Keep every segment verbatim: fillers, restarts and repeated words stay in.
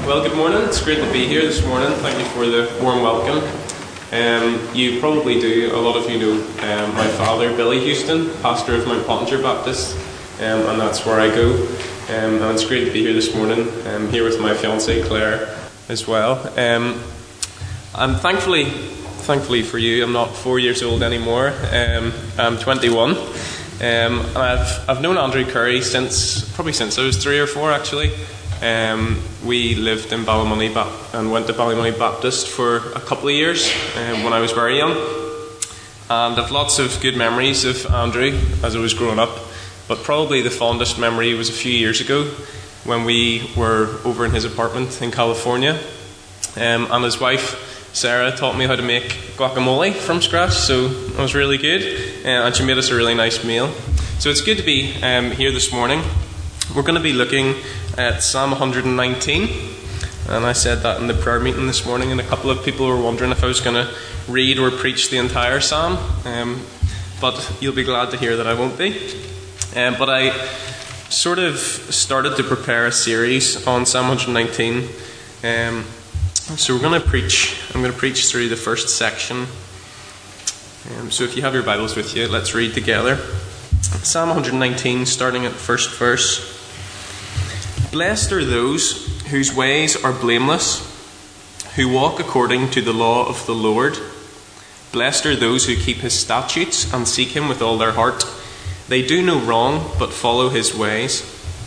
Well, good morning. It's great to be here this morning. Thank you for the warm welcome. Um, you probably do, a lot of you know um, my father, Billy Houston, pastor of Mount Pottinger Baptist, um, and that's where I go. Um, and it's great to be here this morning. I'm here with my fiancée, Claire, as well. Um, I'm thankfully, thankfully for you, I'm not four years old anymore. Um, I'm twenty-one. Um, and I've, I've known Andrew Curry since, probably since I was three or four actually. Um, we lived in Ballymoney ba- and went to Ballymoney Baptist for a couple of years um, when I was very young. And I've lots of good memories of Andrew as I was growing up. But probably the fondest memory was a few years ago when we were over in his apartment in California. Um, and his wife, Sarah, taught me how to make guacamole from scratch, so it was really good. Uh, and she made us a really nice meal. So it's good to be um, here this morning. We're going to be looking at Psalm one nineteen. And I said that in the prayer meeting this morning, and a couple of people were wondering if I was going to read or preach the entire psalm. Um, but you'll be glad to hear that I won't be. Um, but I sort of started to prepare a series on Psalm one nineteen. Um, so we're going to preach, I'm going to preach through the first section. Um, so if you have your Bibles with you, let's read together. Psalm one nineteen, starting at the first verse. Blessed are those whose ways are blameless, who walk according to the law of the Lord. Blessed are those who keep his statutes and seek him with all their heart. They do no wrong, but follow his ways.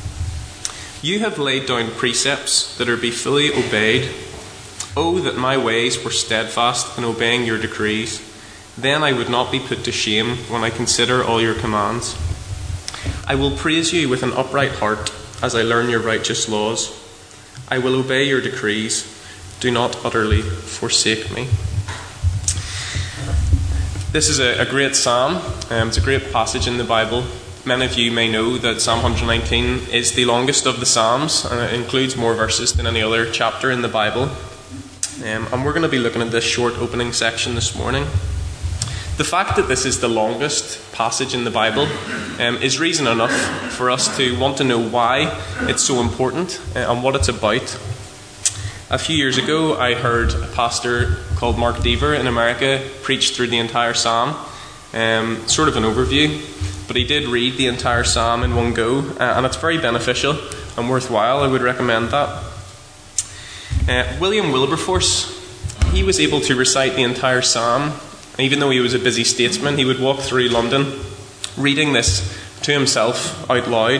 You have laid down precepts that are be fully obeyed. Oh, that my ways were steadfast in obeying your decrees. Then I would not be put to shame when I consider all your commands. I will praise you with an upright heart as I learn your righteous laws. I will obey your decrees. Do not utterly forsake me. This is a, a great psalm. Um, it's a great passage in the Bible. Many of you may know that Psalm one nineteen is the longest of the psalms, and it includes more verses than any other chapter in the Bible. Um, and we're going to be looking at this short opening section this morning. The fact that this is the longest passage in the Bible um, is reason enough for us to want to know why it's so important uh, and what it's about. A few years ago, I heard a pastor called Mark Deaver in America preach through the entire psalm, um, sort of an overview, but he did read the entire psalm in one go, uh, and it's very beneficial and worthwhile. I would recommend that. Uh, William Wilberforce, he was able to recite the entire psalm. Even though he was a busy statesman, he would walk through London reading this to himself out loud.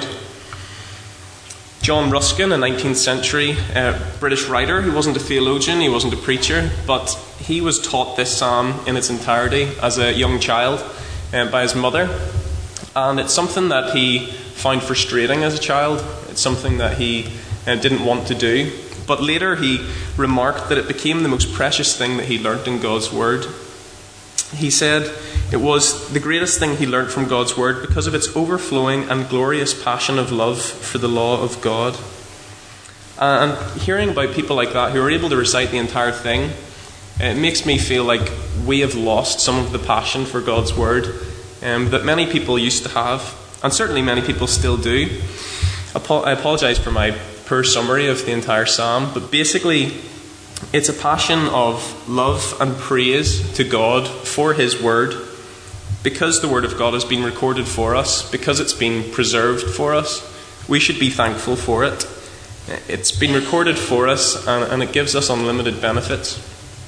John Ruskin, a nineteenth century uh, British writer, who wasn't a theologian, he wasn't a preacher, but he was taught this psalm in its entirety as a young child uh, by his mother. And it's something that he found frustrating as a child. It's something that he uh, didn't want to do. But later he remarked that it became the most precious thing that he learnt in God's Word. He said it was the greatest thing he learnt from God's Word because of its overflowing and glorious passion of love for the law of God. And hearing about people like that who are able to recite the entire thing, it makes me feel like we have lost some of the passion for God's Word um, that many people used to have, and certainly many people still do. I apologise for my poor summary of the entire psalm, but basically it's a passion of love and praise to God for his word, because the word of God has been recorded for us, because it's been preserved for us. We should be thankful for it. It's been recorded for us, and, and it gives us unlimited benefits.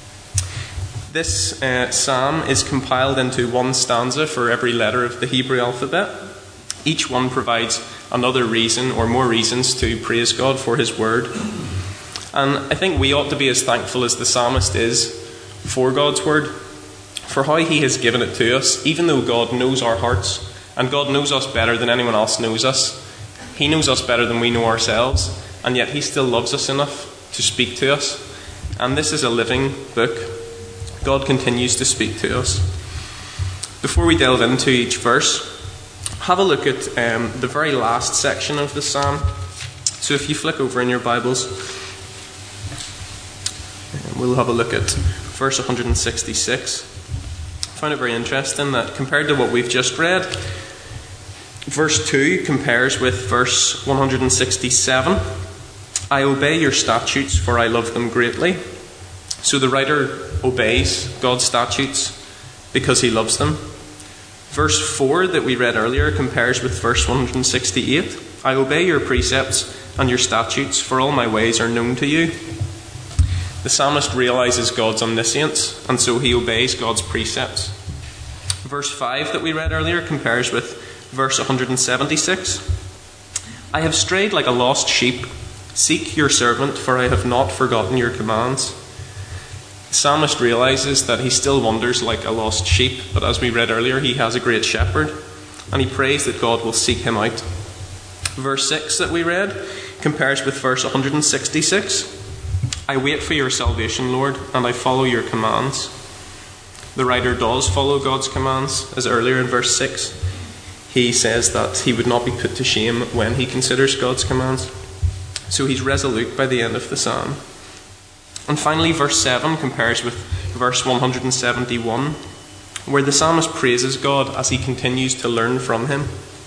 This uh, psalm is compiled into one stanza for every letter of the Hebrew alphabet. Each one provides another reason or more reasons to praise God for his word. And I think we ought to be as thankful as the psalmist is for God's word, for how he has given it to us, even though God knows our hearts, and God knows us better than anyone else knows us. He knows us better than we know ourselves, and yet he still loves us enough to speak to us. And this is a living book. God continues to speak to us. Before we delve into each verse, have a look at um, the very last section of the psalm. So if you flick over in your Bibles, we'll have a look at verse one sixty-six. I find it very interesting that compared to what we've just read, verse two compares with verse one sixty-seven. I obey your statutes, for I love them greatly. So the writer obeys God's statutes because he loves them. Verse four that we read earlier compares with verse one hundred sixty-eight. I obey your precepts and your statutes, for all my ways are known to you. The psalmist realizes God's omniscience, and so he obeys God's precepts. Verse five that we read earlier compares with verse one hundred seventy-six. I have strayed like a lost sheep. Seek your servant, for I have not forgotten your commands. The psalmist realizes that he still wanders like a lost sheep, but as we read earlier, he has a great shepherd, and he prays that God will seek him out. Verse six that we read compares with verse one hundred sixty-six. I wait for your salvation, Lord, and I follow your commands. The writer does follow God's commands, as earlier in verse six, he says that he would not be put to shame when he considers God's commands. So he's resolute by the end of the psalm. And finally, verse seven compares with verse one hundred seventy-one, where the psalmist praises God as he continues to learn from him.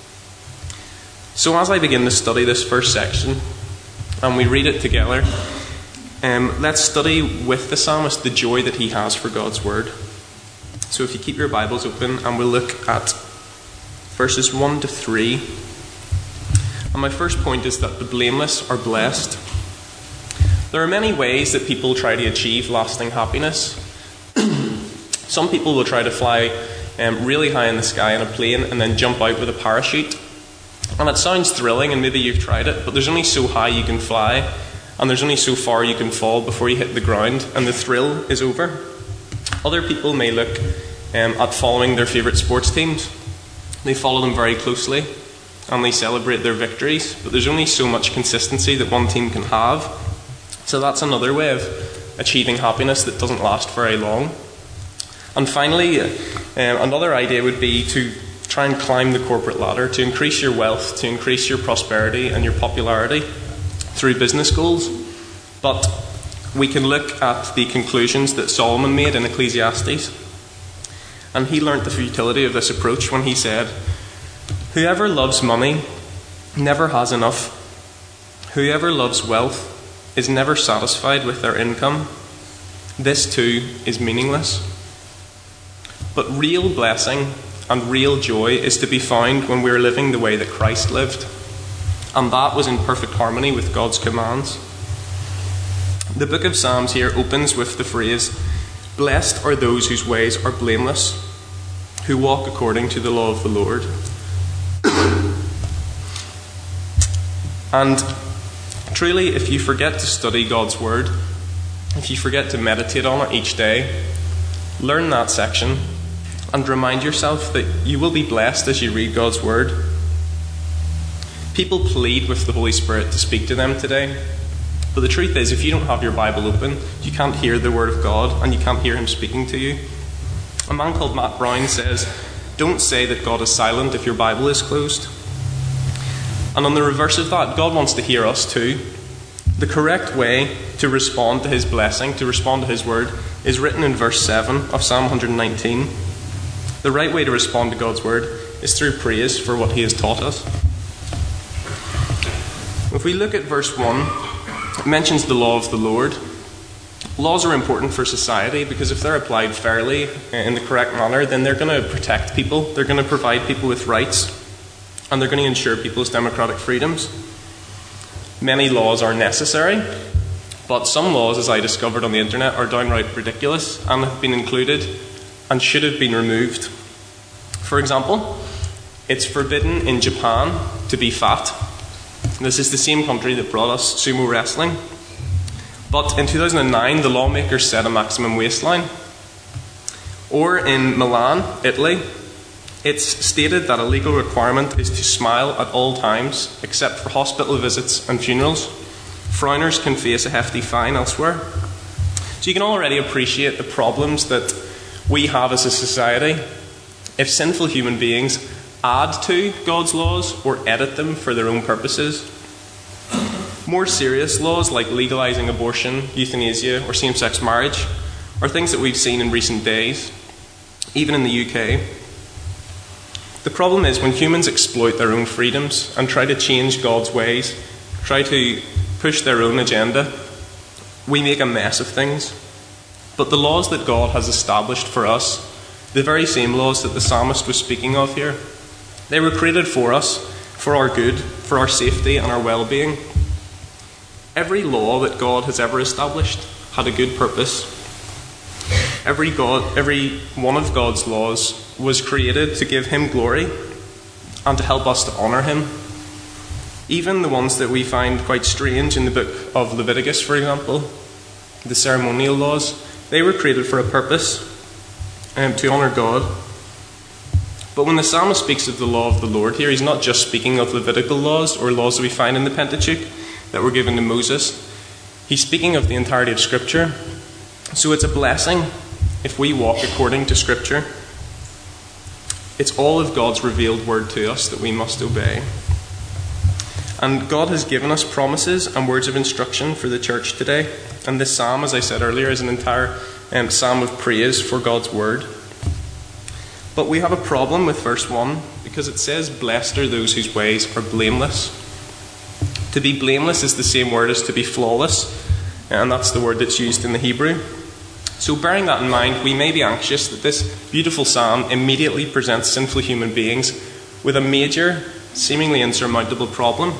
So as I begin to study this first section, and we read it together, um, let's study with the psalmist the joy that he has for God's word. So if you keep your Bibles open, and we'll look at verses one to three. And my first point is that the blameless are blessed. There are many ways that people try to achieve lasting happiness. Some people will try to fly um, really high in the sky in a plane and then jump out with a parachute. And it sounds thrilling, and maybe you've tried it, but there's only so high you can fly, and there's only so far you can fall before you hit the ground, and the thrill is over. Other people may look um, at following their favourite sports teams. They follow them very closely, and they celebrate their victories, but there's only so much consistency that one team can have. So that's another way of achieving happiness that doesn't last very long. And finally, uh, another idea would be to try and climb the corporate ladder, to increase your wealth, to increase your prosperity and your popularity through business goals. But we can look at the conclusions that Solomon made in Ecclesiastes. And he learnt the futility of this approach when he said, whoever loves money never has enough. Whoever loves wealth is never satisfied with their income. This too is meaningless. But real blessing and real joy is to be found when we are living the way that Christ lived. And that was in perfect harmony with God's commands. The book of Psalms here opens with the phrase, blessed are those whose ways are blameless, who walk according to the law of the Lord. And truly, if you forget to study God's word, if you forget to meditate on it each day, learn that section and remind yourself that you will be blessed as you read God's word. People plead with the Holy Spirit to speak to them today, but the truth is, if you don't have your Bible open, you can't hear the word of God, and you can't hear him speaking to you. A man called Matt Brown says, don't say that God is silent if your Bible is closed. And on the reverse of that, God wants to hear us too. The correct way to respond to his blessing, to respond to his word, is written in verse seven of Psalm one hundred nineteen. The right way to respond to God's word is through praise for what he has taught us. If we look at verse one, it mentions the law of the Lord. Laws are important for society because if they're applied fairly, in the correct manner, then they're going to protect people, they're going to provide people with rights, and they're going to ensure people's democratic freedoms. Many laws are necessary, but some laws, as I discovered on the internet, are downright ridiculous and have been included and should have been removed. For example, it's forbidden in Japan to be fat. This is the same country that brought us sumo wrestling. But in two thousand nine, the lawmakers set a maximum waistline. Or in Milan, Italy, it's stated that a legal requirement is to smile at all times, except for hospital visits and funerals. Frowners can face a hefty fine elsewhere. So you can already appreciate the problems that we have as a society if sinful human beings add to God's laws or edit them for their own purposes. More serious laws like legalizing abortion, euthanasia, or same-sex marriage are things that we've seen in recent days, even in the U K. The problem is when humans exploit their own freedoms and try to change God's ways, try to push their own agenda. We make a mess of things. But the laws that God has established for us, the very same laws that the psalmist was speaking of here, they were created for us, for our good, for our safety and our well-being. Every law that God has ever established had a good purpose. Every God, every one of God's laws was created to give him glory and to help us to honour him. Even the ones that we find quite strange in the book of Leviticus, for example, the ceremonial laws, they were created for a purpose, um, to honour God. But when the psalmist speaks of the law of the Lord here, he's not just speaking of Levitical laws or laws that we find in the Pentateuch that were given to Moses. He's speaking of the entirety of Scripture. So it's a blessing if we walk according to Scripture. It's all of God's revealed word to us that we must obey. And God has given us promises and words of instruction for the church today. And this psalm, as I said earlier, is an entire um, psalm of praise for God's word. But we have a problem with verse one, because it says, "Blessed are those whose ways are blameless." To be blameless is the same word as to be flawless, and that's the word that's used in the Hebrew. So bearing that in mind, we may be anxious that this beautiful psalm immediately presents sinful human beings with a major, seemingly insurmountable problem.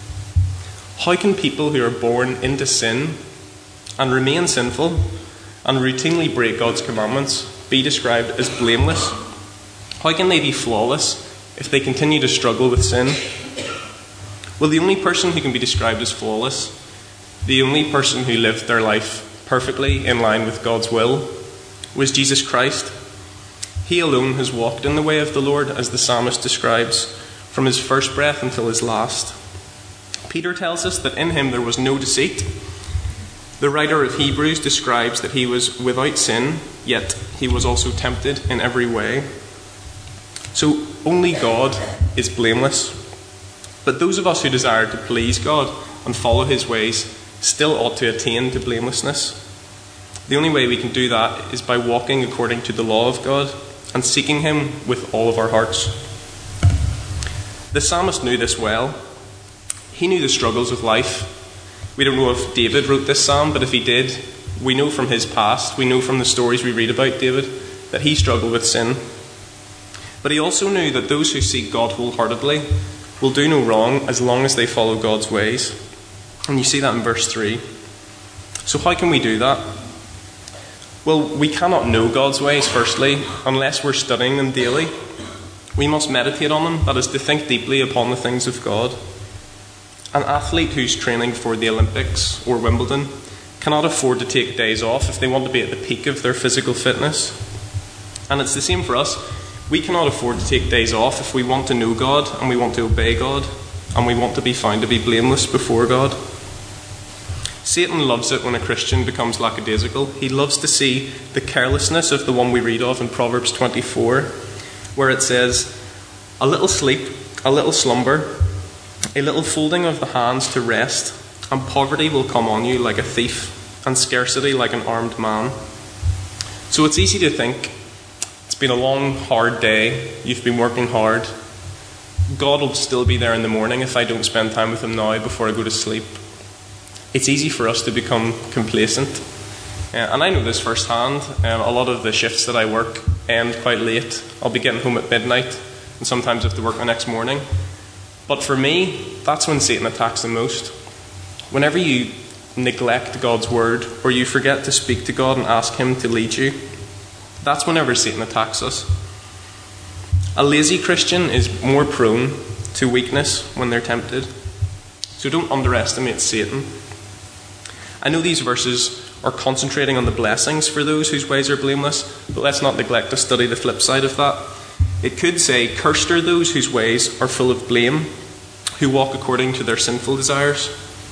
How can people who are born into sin and remain sinful and routinely break God's commandments be described as blameless? How can they be flawless if they continue to struggle with sin? Well, the only person who can be described as flawless, the only person who lived their life perfectly in line with God's will, was Jesus Christ. He alone has walked in the way of the Lord, as the psalmist describes, from his first breath until his last. Peter tells us that in him there was no deceit. The writer of Hebrews describes that he was without sin, yet he was also tempted in every way. So only God is blameless. But those of us who desire to please God and follow his ways still ought to attain to blamelessness. The only way we can do that is by walking according to the law of God and seeking him with all of our hearts. The psalmist knew this well. He knew the struggles of life. We don't know if David wrote this psalm, but if he did, we know from his past, we know from the stories we read about David, that he struggled with sin. But he also knew that those who seek God wholeheartedly will do no wrong as long as they follow God's ways. And you see that in verse three. So how can we do that? Well, we cannot know God's ways, firstly, unless we're studying them daily. We must meditate on them, that is, to think deeply upon the things of God. An athlete who's training for the Olympics or Wimbledon cannot afford to take days off if they want to be at the peak of their physical fitness. And it's the same for us. We cannot afford to take days off if we want to know God and we want to obey God and we want to be found to be blameless before God. Satan loves it when a Christian becomes lackadaisical. He loves to see the carelessness of the one we read of in Proverbs twenty-four, where it says, "A little sleep, a little slumber, a little folding of the hands to rest, and poverty will come on you like a thief, and scarcity like an armed man." So it's easy to think, it's been a long, hard day, you've been working hard, God will still be there in the morning if I don't spend time with him now before I go to sleep. It's easy for us to become complacent. Uh, and I know this firsthand. Um, a lot of the shifts that I work end quite late. I'll be getting home at midnight, and sometimes I have to work the next morning. But for me, that's when Satan attacks the most. Whenever you neglect God's word, or you forget to speak to God and ask him to lead you, that's whenever Satan attacks us. A lazy Christian is more prone to weakness when they're tempted. So don't underestimate Satan. I know these verses are concentrating on the blessings for those whose ways are blameless, but let's not neglect to study the flip side of that. It could say, "Cursed are those whose ways are full of blame, who walk according to their sinful desires."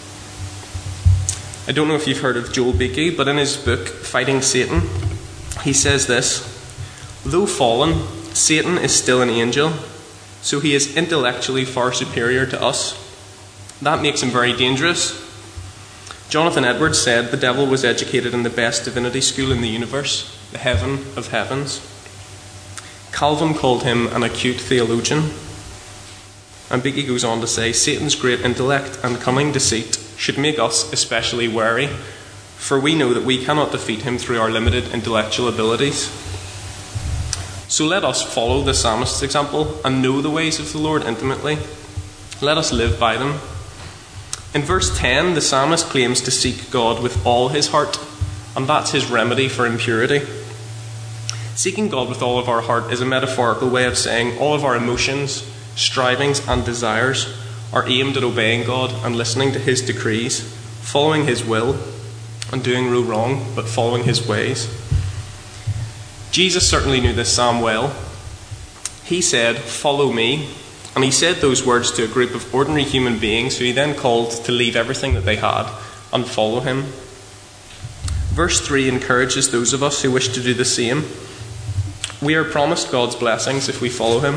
I don't know if you've heard of Joel Beakey, but in his book, Fighting Satan, he says this: "Though fallen, Satan is still an angel, so he is intellectually far superior to us. That makes him very dangerous." Jonathan Edwards said the devil was educated in the best divinity school in the universe, the heaven of heavens. Calvin called him an acute theologian. And Beakey goes on to say, "Satan's great intellect and cunning deceit should make us especially wary, for we know that we cannot defeat him through our limited intellectual abilities. So let us follow the psalmist's example and know the ways of the Lord intimately. Let us live by them. In verse ten, the psalmist claims to seek God with all his heart, and that's his remedy for impurity. Seeking God with all of our heart is a metaphorical way of saying all of our emotions, strivings and desires are aimed at obeying God and listening to his decrees, following his will, and doing no wrong, but following his ways. Jesus certainly knew this psalm well. He said, "Follow me," and he said those words to a group of ordinary human beings who he then called to leave everything that they had and follow him. Verse three encourages those of us who wish to do the same. We are promised God's blessings if we follow him.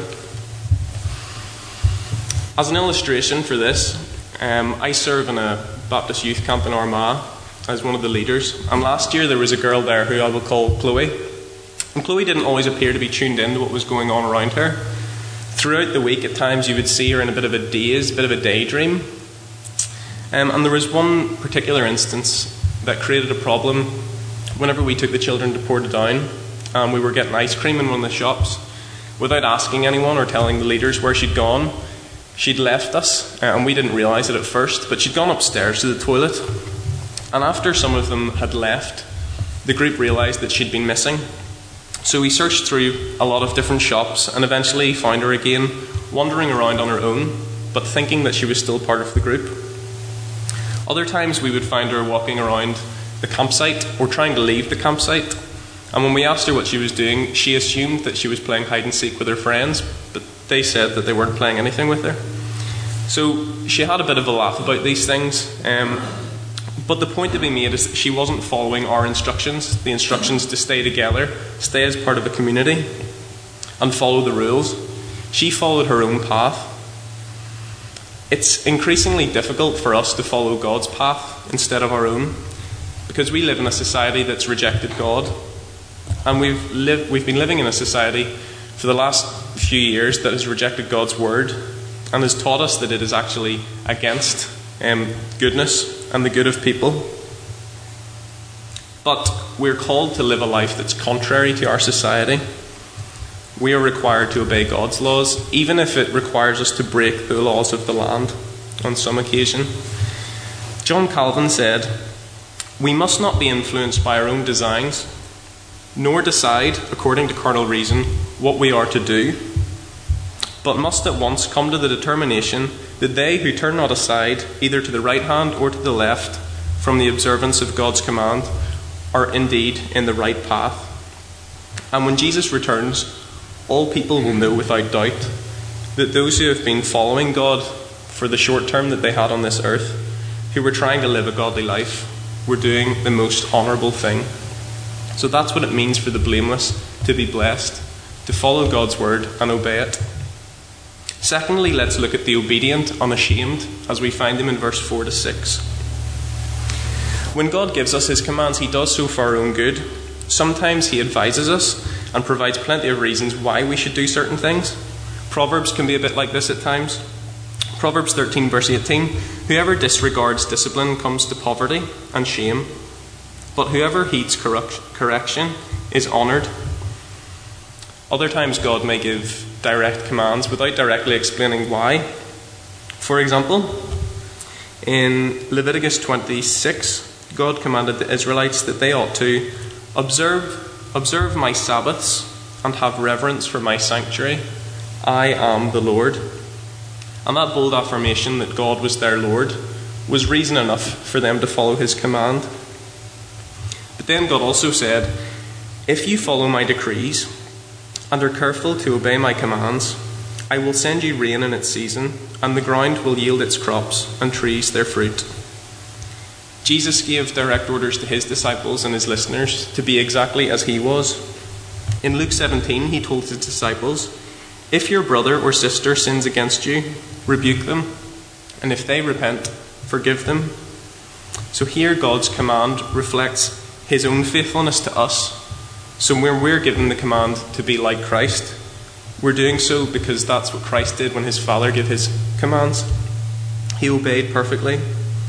As an illustration for this, um, I serve in a Baptist youth camp in Armagh as one of the leaders, and last year there was a girl there who I will call Chloe. And Chloe didn't always appear to be tuned in to what was going on around her. Throughout the week, at times you would see her in a bit of a daze, a bit of a daydream. Um, and there was one particular instance that created a problem whenever we took the children to Portadown and we were getting ice cream in one of the shops. Without asking anyone or telling the leaders where she'd gone, she'd left us, uh, and we didn't realise it at first, but she'd gone upstairs to the toilet. And after some of them had left, the group realised that she'd been missing. So we searched through a lot of different shops and eventually found her again, wandering around on her own, but thinking that she was still part of the group. Other times we would find her walking around the campsite or trying to leave the campsite. And when we asked her what she was doing, she assumed that she was playing hide and seek with her friends, but they said that they weren't playing anything with her. So she had a bit of a laugh about these things. Um, but the point to be made is that she wasn't following our instructions, the instructions to stay together, stay as part of a community, and follow the rules. She followed her own path. It's increasingly difficult for us to follow God's path instead of our own, because we live in a society that's rejected God. And we've lived, we've been living in a society for the last few years that has rejected God's word and has taught us that it is actually against um, goodness and the good of people. But we're called to live a life that's contrary to our society. We are required to obey God's laws, even if it requires us to break the laws of the land on some occasion. John Calvin said, "We must not be influenced by our own designs, nor decide, according to carnal reason, what we are to do, but must at once come to the determination that they who turn not aside, either to the right hand or to the left, from the observance of God's command, are indeed in the right path. And when Jesus returns, all people will know without doubt that those who have been following God for the short term that they had on this earth, who were trying to live a godly life, were doing the most honourable thing." So that's what it means for the blameless to be blessed, to follow God's word and obey it. Secondly, let's look at the obedient, unashamed, as we find them in verse four to six. When God gives us his commands, he does so for our own good. Sometimes he advises us and provides plenty of reasons why we should do certain things. Proverbs can be a bit like this at times. Proverbs thirteen verse eighteen, "Whoever disregards discipline comes to poverty and shame, but whoever heeds correction is honoured." Other times God may give direct commands without directly explaining why. For example, in Leviticus twenty-six, God commanded the Israelites that they ought to observe, observe my Sabbaths and have reverence for my sanctuary. I am the Lord. And that bold affirmation that God was their Lord was reason enough for them to follow his command. But then God also said, "If you follow my decrees and are careful to obey my commands, I will send you rain in its season, and the ground will yield its crops, and trees their fruit." Jesus gave direct orders to his disciples and his listeners to be exactly as he was. In Luke seventeen, he told his disciples, "If your brother or sister sins against you, rebuke them, and if they repent, forgive them." So here God's command reflects his own faithfulness to us. So when we're given the command to be like Christ, we're doing so because that's what Christ did when his Father gave his commands. He obeyed perfectly.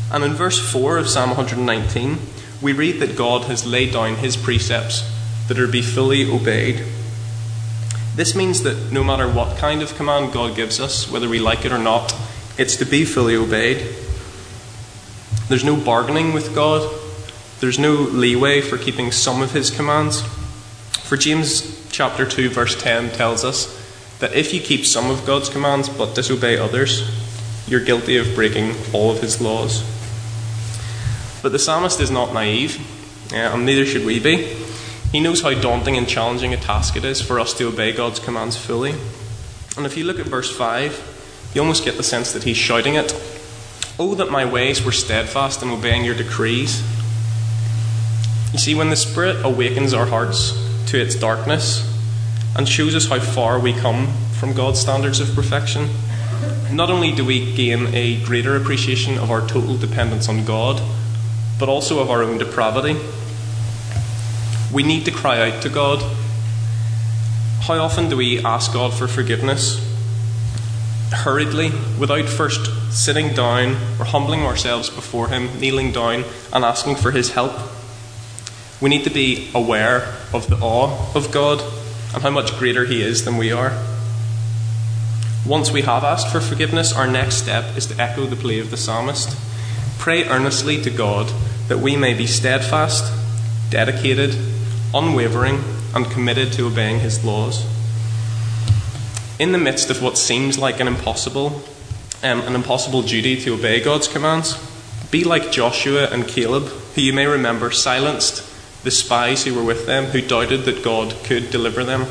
And in verse four of Psalm one nineteen, we read that God has laid down his precepts that are to be fully obeyed. This means that no matter what kind of command God gives us, whether we like it or not, it's to be fully obeyed. There's no bargaining with God. There's no leeway for keeping some of his commands. For James chapter two verse ten tells us that if you keep some of God's commands but disobey others, you're guilty of breaking all of his laws. But the psalmist is not naive, and neither should we be. He knows how daunting and challenging a task it is for us to obey God's commands fully. And if you look at verse five, you almost get the sense that he's shouting it. Oh, that my ways were steadfast in obeying your decrees. You see, when the Spirit awakens our hearts to its darkness and shows us how far we come from God's standards of perfection, not only do we gain a greater appreciation of our total dependence on God, but also of our own depravity. We need to cry out to God. How often do we ask God for forgiveness hurriedly, without first sitting down or humbling ourselves before him, kneeling down and asking for his help? We need to be aware of the awe of God and how much greater he is than we are. Once we have asked for forgiveness, our next step is to echo the plea of the psalmist. Pray earnestly to God that we may be steadfast, dedicated, unwavering, and committed to obeying his laws. In the midst of what seems like an impossible, um, an impossible duty to obey God's commands, be like Joshua and Caleb, who you may remember silenced the spies who were with them, who doubted that God could deliver them.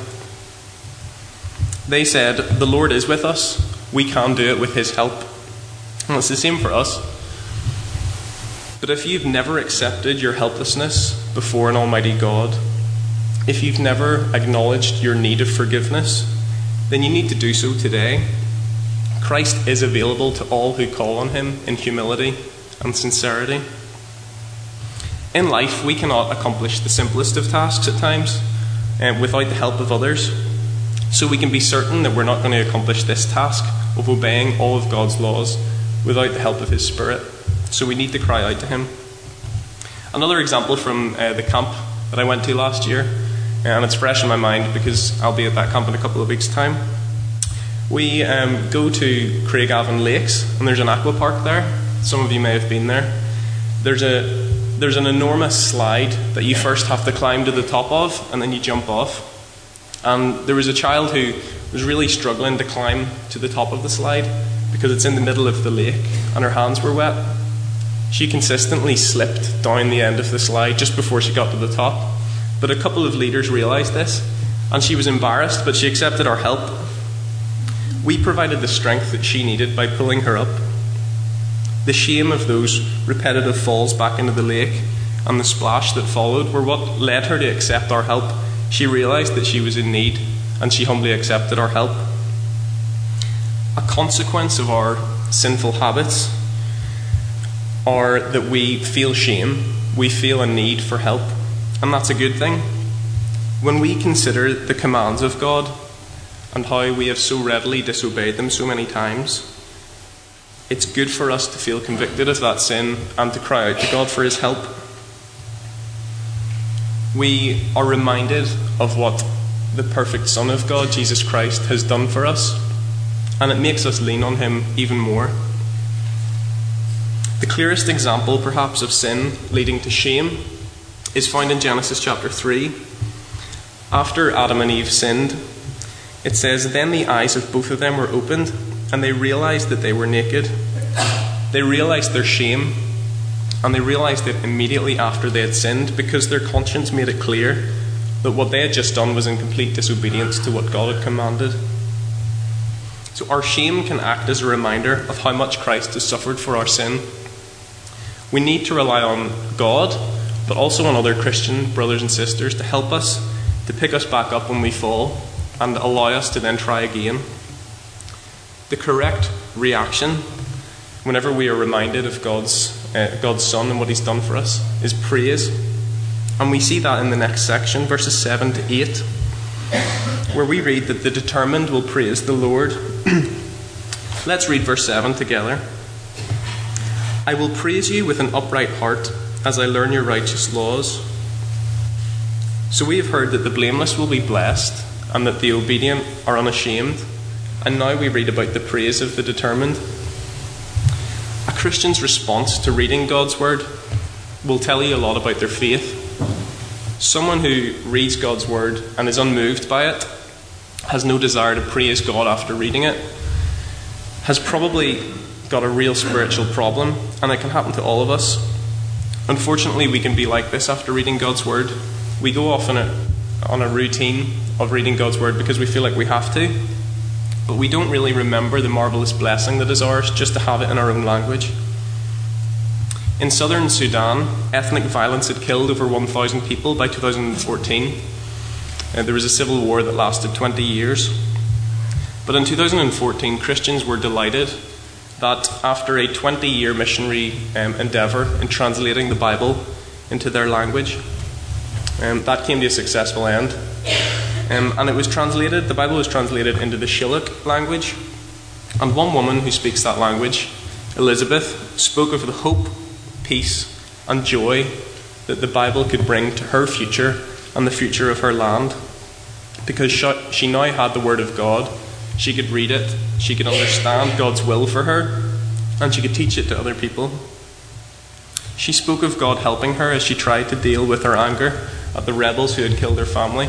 They said, "The Lord is with us. We can do it with his help." And it's the same for us. But if you've never accepted your helplessness before an almighty God, if you've never acknowledged your need of forgiveness, then you need to do so today. Christ is available to all who call on him in humility and sincerity. In life, we cannot accomplish the simplest of tasks at times uh, without the help of others. So we can be certain that we're not going to accomplish this task of obeying all of God's laws without the help of his Spirit. So we need to cry out to him. Another example from uh, the camp that I went to last year, and it's fresh in my mind because I'll be at that camp in a couple of weeks' time. We um, go to Craigavon Lakes, and there's an aqua park there. Some of you may have been there. There's a there's an enormous slide that you first have to climb to the top of, and then you jump off. And there was a child who was really struggling to climb to the top of the slide because it's in the middle of the lake, and her hands were wet. She consistently slipped down the end of the slide just before she got to the top. But a couple of leaders realised this, and she was embarrassed, but she accepted our help. We provided the strength that she needed by pulling her up. The shame of those repetitive falls back into the lake and the splash that followed were what led her to accept our help. She realised that she was in need, and she humbly accepted our help. A consequence of our sinful habits are that we feel shame, we feel a need for help, and that's a good thing. When we consider the commands of God and how we have so readily disobeyed them so many times, it's good for us to feel convicted of that sin and to cry out to God for his help. We are reminded of what the perfect Son of God, Jesus Christ, has done for us, and it makes us lean on him even more. The clearest example, perhaps, of sin leading to shame is found in Genesis chapter three. After Adam and Eve sinned, it says, "Then the eyes of both of them were opened, and they realized that they were naked." They realized their shame, and they realized it immediately after they had sinned, because their conscience made it clear that what they had just done was in complete disobedience to what God had commanded. So our shame can act as a reminder of how much Christ has suffered for our sin. We need to rely on God, but also on other Christian brothers and sisters to help us, to pick us back up when we fall, and allow us to then try again. The correct reaction, whenever we are reminded of God's uh, God's Son and what he's done for us, is praise. And we see that in the next section, verses seven to eight, where we read that the determined will praise the Lord. Let's read verse seven together. I will praise you with an upright heart as I learn your righteous laws. So we have heard that the blameless will be blessed and that the obedient are unashamed. And now we read about the praise of the determined. A Christian's response to reading God's word will tell you a lot about their faith. Someone who reads God's word and is unmoved by it, has no desire to praise God after reading it, has probably got a real spiritual problem, and it can happen to all of us. Unfortunately, we can be like this after reading God's word. We go off on a, on a routine of reading God's word because we feel like we have to, but we don't really remember the marvellous blessing that is ours just to have it in our own language. In southern Sudan, ethnic violence had killed over one thousand people by two thousand fourteen. Uh, there was a civil war that lasted twenty years. But in two thousand fourteen, Christians were delighted that after a twenty-year missionary um, endeavour in translating the Bible into their language, um, that came to a successful end. Um, and it was translated, the Bible was translated into the Shilluk language. And one woman who speaks that language, Elizabeth, spoke of the hope, peace and joy that the Bible could bring to her future and the future of her land. Because she now had the Word of God, she could read it, she could understand God's will for her, and she could teach it to other people. She spoke of God helping her as she tried to deal with her anger at the rebels who had killed her family.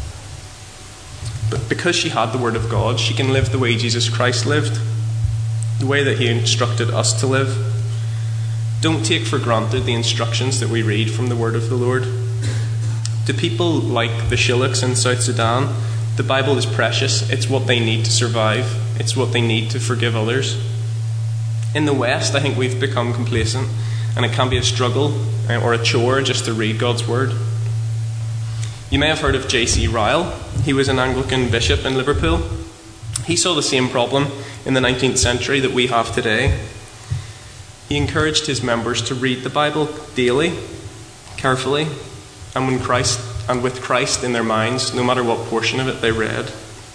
But because she had the Word of God, she can live the way Jesus Christ lived, the way that he instructed us to live. Don't take for granted the instructions that we read from the Word of the Lord. To people like the Shilluks in South Sudan, the Bible is precious. It's what they need to survive. It's what they need to forgive others. In the West, I think we've become complacent, and it can be a struggle or a chore just to read God's Word. You may have heard of J C Ryle. He was an Anglican bishop in Liverpool. He saw the same problem in the nineteenth century that we have today. He encouraged his members to read the Bible daily, carefully, and when Christ and with Christ in their minds, no matter what portion of it they read.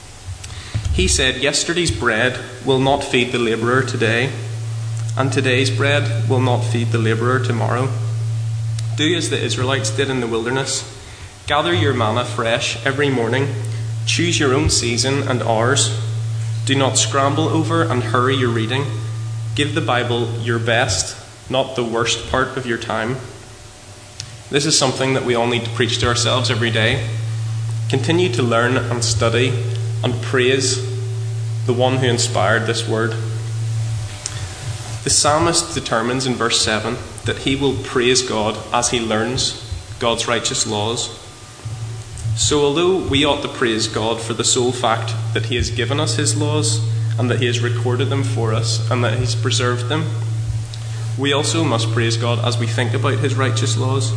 He said, "Yesterday's bread will not feed the labourer today, and today's bread will not feed the labourer tomorrow. Do as the Israelites did in the wilderness. Gather your manna fresh every morning. Choose your own season and hours. Do not scramble over and hurry your reading. Give the Bible your best, not the worst part of your time." This is something that we all need to preach to ourselves every day. Continue to learn and study and praise the one who inspired this word. The psalmist determines in verse seven that he will praise God as he learns God's righteous laws. So although we ought to praise God for the sole fact that he has given us his laws and that he has recorded them for us and that he's preserved them, we also must praise God as we think about his righteous laws.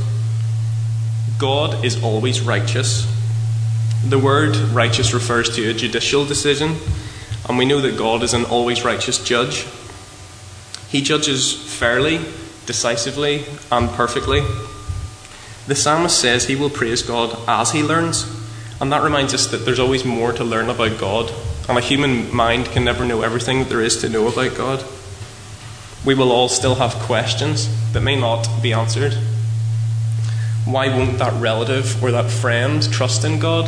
God is always righteous. The word righteous refers to a judicial decision, and we know that God is an always righteous judge. He judges fairly, decisively, and perfectly. The psalmist says he will praise God as he learns, and that reminds us that there's always more to learn about God, and a human mind can never know everything there is to know about God. We will all still have questions that may not be answered. Why won't that relative or that friend trust in God?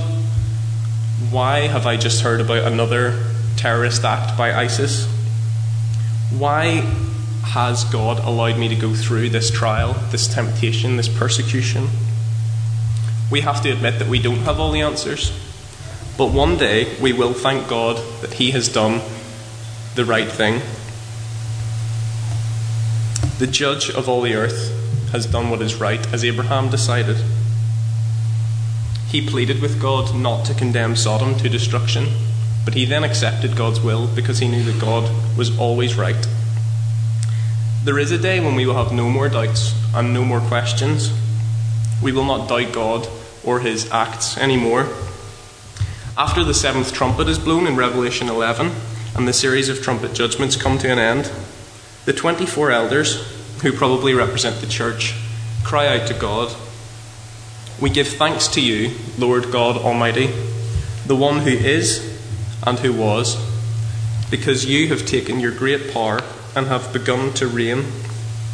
Why have I just heard about another terrorist act by ISIS? Why has God allowed me to go through this trial, this temptation, this persecution? We have to admit that we don't have all the answers, but one day we will thank God that he has done the right thing. The judge of all the earth has done what is right, as Abraham decided. He pleaded with God not to condemn Sodom to destruction, but he then accepted God's will because he knew that God was always right. There is a day when we will have no more doubts and no more questions. We will not doubt God or his acts anymore. After the seventh trumpet is blown in Revelation eleven and the series of trumpet judgments come to an end, the twenty-four elders, who probably represent the church, cry out to God, "We give thanks to you, Lord God Almighty, the one who is and who was, because you have taken your great power and have begun to reign.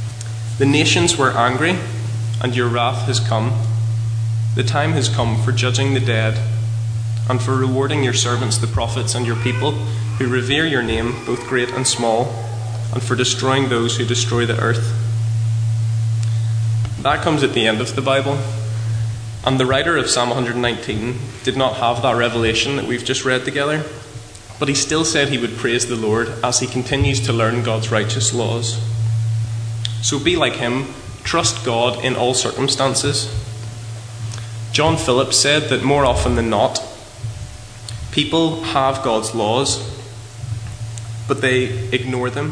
The nations were angry, and your wrath has come. The time has come for judging the dead, and for rewarding your servants the prophets and your people, who revere your name, both great and small, and for destroying those who destroy the earth. That comes at the end of the Bible, and the writer of Psalm one nineteen did not have that revelation that we've just read together, but he still said he would praise the Lord as he continues to learn God's righteous laws. So be like him, trust God in all circumstances. John Phillips said that more often than not, people have God's laws, but they ignore them.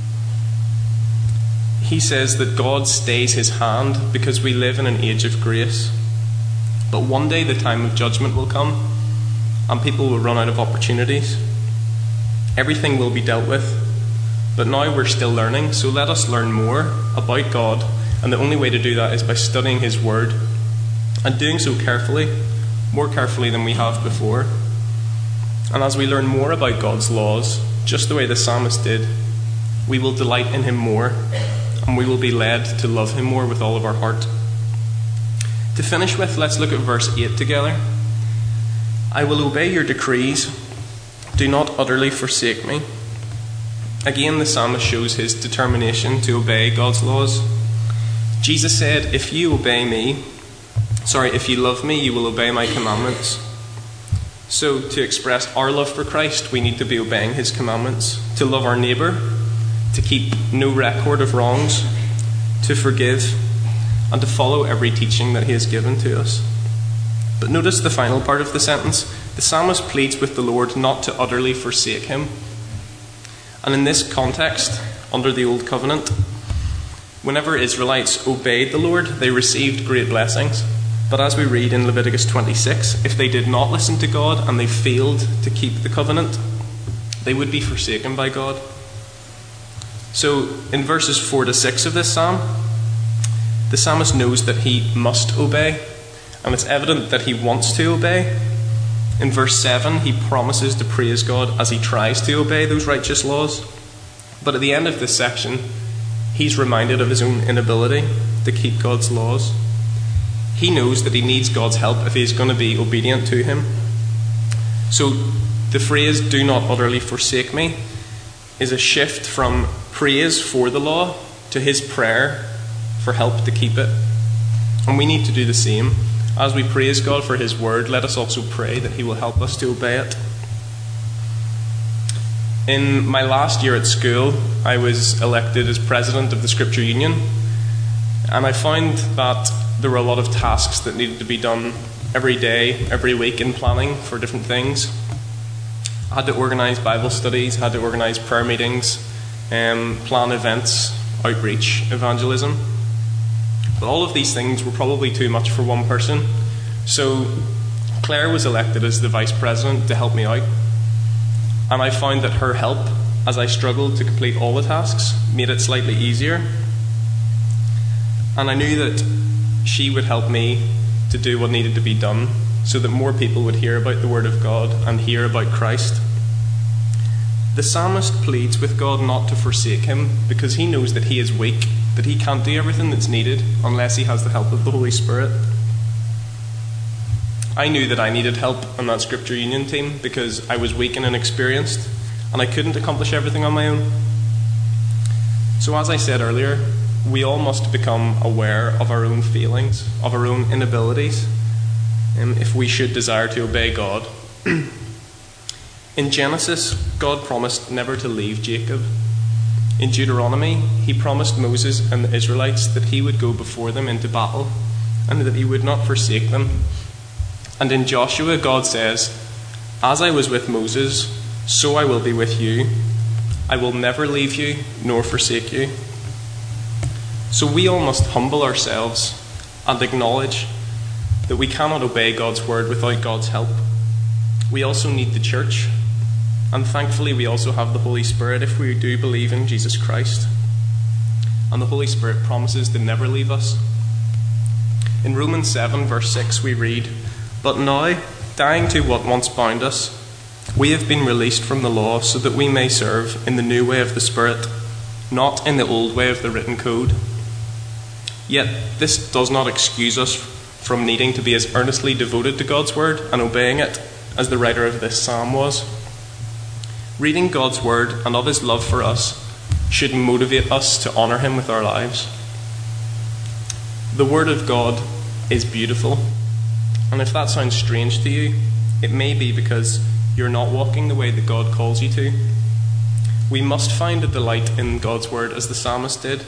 He says that God stays his hand because we live in an age of grace. But one day the time of judgment will come, and people will run out of opportunities. Everything will be dealt with, but now we're still learning, so let us learn more about God, and the only way to do that is by studying his word, and doing so carefully, more carefully than we have before. And as we learn more about God's laws, just the way the psalmist did, we will delight in him more, and we will be led to love him more with all of our heart. To finish with, let's look at verse eight together. I will obey your decrees. Do not utterly forsake me. Again, the psalmist shows his determination to obey God's laws. Jesus said, if you obey me, sorry, if you love me, you will obey my commandments. So, to express our love for Christ, we need to be obeying his commandments. To love our neighbour, to keep no record of wrongs, to forgive, and to follow every teaching that he has given to us. But notice the final part of the sentence. The psalmist pleads with the Lord not to utterly forsake him. And in this context, under the Old Covenant, whenever Israelites obeyed the Lord, they received great blessings. But as we read in Leviticus twenty-six, if they did not listen to God and they failed to keep the covenant, they would be forsaken by God. So in verses four to six of this psalm, the psalmist knows that he must obey, and it's evident that he wants to obey. In verse seven, he promises to praise God as he tries to obey those righteous laws. But at the end of this section, he's reminded of his own inability to keep God's laws. He knows that he needs God's help if he's going to be obedient to him. So the phrase, do not utterly forsake me, is a shift from praise for the law to his prayer for help to keep it. And we need to do the same. As we praise God for his word, let us also pray that he will help us to obey it. In my last year at school, I was elected as president of the Scripture Union, and I found that there were a lot of tasks that needed to be done every day, every week in planning for different things. I had to organise Bible studies, had to organise prayer meetings, um, plan events, outreach, evangelism. But all of these things were probably too much for one person. So Claire was elected as the vice president to help me out. And I found that her help, as I struggled to complete all the tasks, made it slightly easier. And I knew that she would help me to do what needed to be done, so that more people would hear about the Word of God and hear about Christ. The psalmist pleads with God not to forsake him because he knows that he is weak, that he can't do everything that's needed unless he has the help of the Holy Spirit. I knew that I needed help on that Scripture Union team because I was weak and inexperienced, and I couldn't accomplish everything on my own. So as I said earlier, we all must become aware of our own feelings, of our own inabilities, um, if we should desire to obey God. In Genesis, God promised never to leave Jacob. In Deuteronomy, he promised Moses and the Israelites that he would go before them into battle and that he would not forsake them. And in Joshua, God says, as I was with Moses, so I will be with you. I will never leave you nor forsake you. So we all must humble ourselves and acknowledge that we cannot obey God's word without God's help. We also need the church, and thankfully we also have the Holy Spirit if we do believe in Jesus Christ. And the Holy Spirit promises to never leave us. In Romans seven verse six we read, but now, dying to what once bound us, we have been released from the law so that we may serve in the new way of the Spirit, not in the old way of the written code. Yet this does not excuse us from needing to be as earnestly devoted to God's word and obeying it as the writer of this psalm was. Reading God's word and of his love for us should motivate us to honour him with our lives. The word of God is beautiful, and if that sounds strange to you, it may be because you're not walking the way that God calls you to. We must find a delight in God's word as the psalmist did.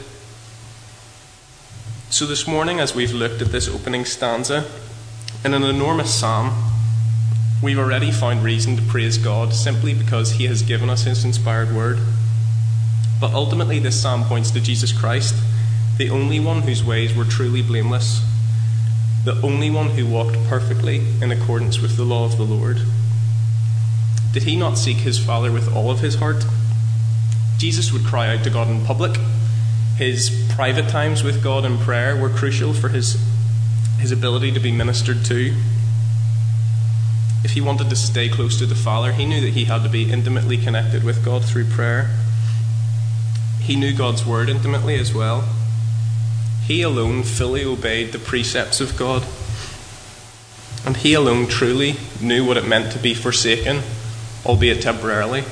So this morning, as we've looked at this opening stanza in an enormous psalm, we've already found reason to praise God simply because he has given us his inspired word. But ultimately this psalm points to Jesus Christ, the only one whose ways were truly blameless, the only one who walked perfectly in accordance with the law of the Lord. Did he not seek his Father with all of his heart? Jesus would cry out to God in public. His private times with God in prayer were crucial for his, his ability to be ministered to. If he wanted to stay close to the Father, he knew that he had to be intimately connected with God through prayer. He knew God's word intimately as well. He alone fully obeyed the precepts of God. And he alone truly knew what it meant to be forsaken, albeit temporarily.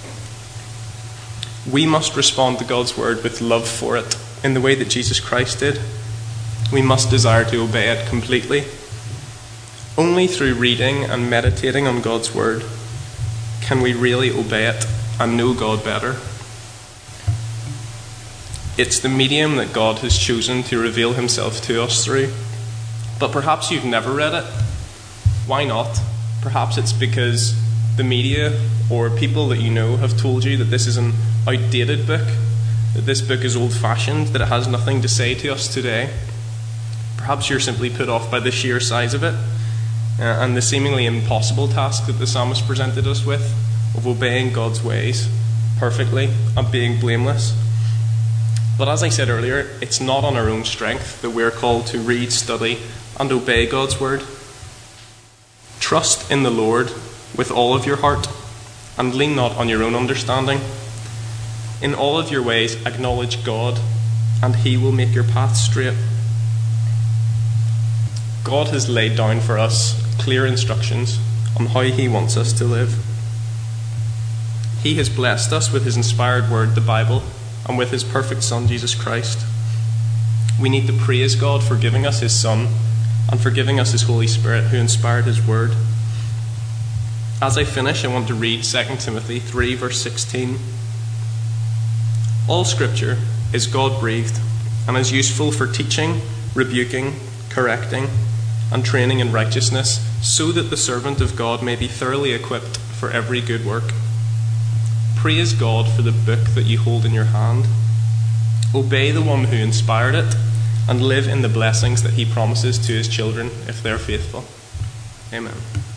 We must respond to God's word with love for it in the way that Jesus Christ did. We must desire to obey it completely. Only through reading and meditating on God's word can we really obey it and know God better. It's the medium that God has chosen to reveal himself to us through. But perhaps you've never read it. Why not? Perhaps it's because the media or people that you know have told you that this is an outdated book, that this book is old-fashioned, that it has nothing to say to us today. Perhaps you're simply put off by the sheer size of it uh, and the seemingly impossible task that the psalmist presented us with of obeying God's ways perfectly and being blameless. But as I said earlier, it's not on our own strength that we're called to read, study, and obey God's word. Trust in the Lord with all of your heart, and lean not on your own understanding. In all of your ways acknowledge God, and he will make your path straight. God has laid down for us clear instructions on how he wants us to live. He has blessed us with his inspired word, the Bible, and with his perfect Son, Jesus Christ. We need to praise God for giving us his Son and for giving us his Holy Spirit, who inspired his word. As I finish, I want to read Second Timothy three, verse sixteen. All scripture is God-breathed and is useful for teaching, rebuking, correcting, and training in righteousness, so that the servant of God may be thoroughly equipped for every good work. Praise God for the book that you hold in your hand. Obey the one who inspired it, and live in the blessings that he promises to his children if they're faithful. Amen.